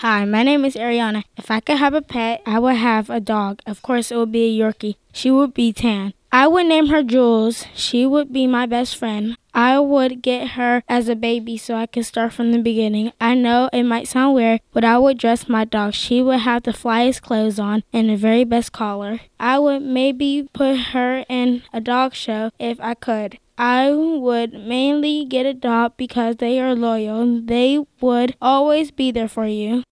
Hi, my name is Ariana. If I could have a pet, I would have a dog. Of course, it would be a Yorkie. She would be tan. I would name her Jules. She would be my best friend. I would get her as a baby so I could start from the beginning. I know it might sound weird, but I would dress my dog. She would have the flyest clothes on and the very best collar. I would maybe put her in a dog show if I could. I would mainly get a dog because they are loyal. They would always be there for you.